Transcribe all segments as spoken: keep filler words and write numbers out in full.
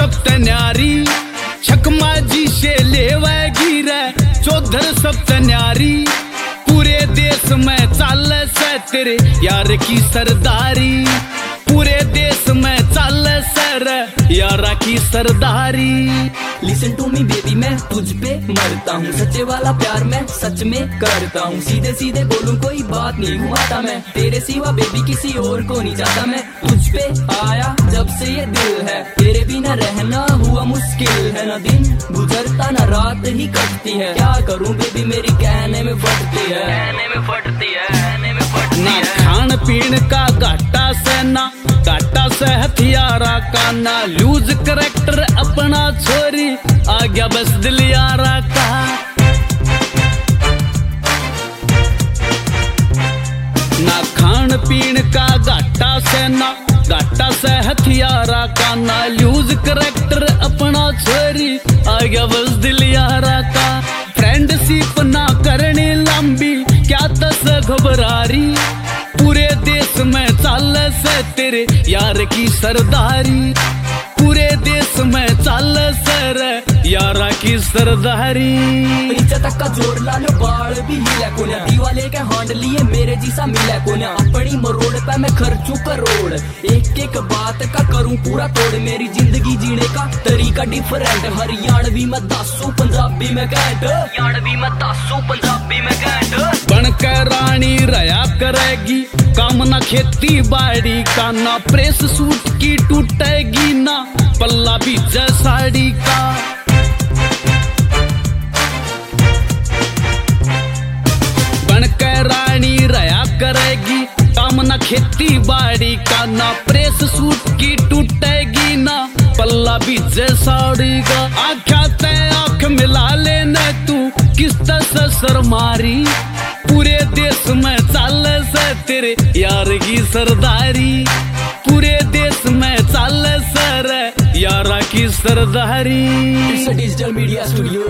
सबसे न्यारी, छकमा जी से लेवेगी रे चौधर सबसे न्यारी। पूरे देश में चाल से तेरे यार की सरदारी, पूरे देश में चाल सर यारा की सरदारी। लिसन टू मी बेबी, मैं तुझ पे मरता हूँ, सच्चे वाला प्यार मैं सच में करता हूँ। सीधे सीधे बोलूं कोई बात नहीं घुमाता मैं, तेरे सिवा बेबी किसी और को नहीं चाहता मैं। तुझ पे आया जब से ये दिल है, तेरे बिना रहना हुआ मुश्किल है। ना दिन गुजरता ना रात ही कटती है, क्या करूँ बेबी मेरी कहने में फटती है, कहने में फटती है, कहने में फटती है। ना खान पीन का घाटा से ना घाटा से हथियारा का, ना लूज करेक्टर अपना छोरी आ गया बस दिल यारा का। ना खान पीन का घाटा से ना घाटा से हथियारा का, ना लूज करेक्टर अपना छोरी आ गया बस दिल यारा का। फ्रेंडशिप ना करनी लंबी क्या तस घबरारी, पूरे देश में चाल से तेरे यार की सरदारी, पूरे देश में चाल सर यारा की सरदारी। नीचे तक का जोर ला लो बाल भी हिला कोन्या, दीवाले के हांड लिए मेरे जीसा मिला कोन्या। अपनी मरोड़ पे मैं खर्चू करोड़, एक एक बात का करूं पूरा तोड़। मेरी जिंदगी जीने का तरीका डिफरेंट, हरियाणवी में दासू पंजाबी में कैंट, हरियाणवी में दासू पंजाबी में कैंट। बनकर रानी रया करेगी काम ना खेती बाड़ी का, ना प्रेस सूट की टूटेगी ना पल्ला भी साड़ी का। बनकर रानी रया करेगी काम ना खेती बाड़ी का, ना प्रेस सूट की टूटेगी ना पल्ला भी साड़ी का। आँखा ते आँख मिला लेने तू किस तरह सर मारी, पूरे देश में चाल से तेरे यार की सरदारी, पूरे देश में चाल सर यारा की सरदारी। It's a digital media studio.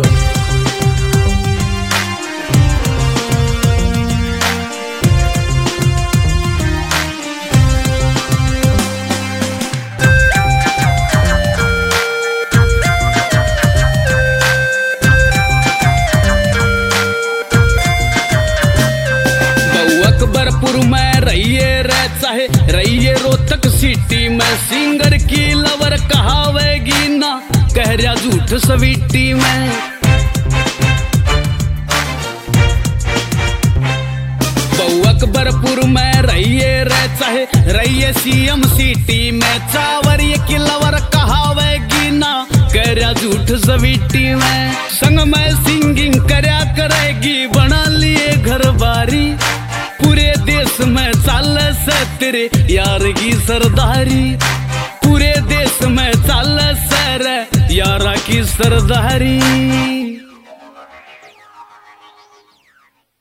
Akbarpur में रहिए रे चाहे रहिए रोहतक सिटी में, सिंगर की लवर कहावेगी ना कह रहा झूठ स्वीटी में। बहु अकबरपुर में रहिए रे चाहे रहिए सीएम सिटी में, चावरिये की लवर कहावेगी ना कह रहा झूठ स्वीटी में। संग में सिंगिंग करया करेगी बना लिए घर बारी, पूरे देश में चाल से तेरे यार की सरदारी, पूरे देश में चाल से यारा की सरदारी।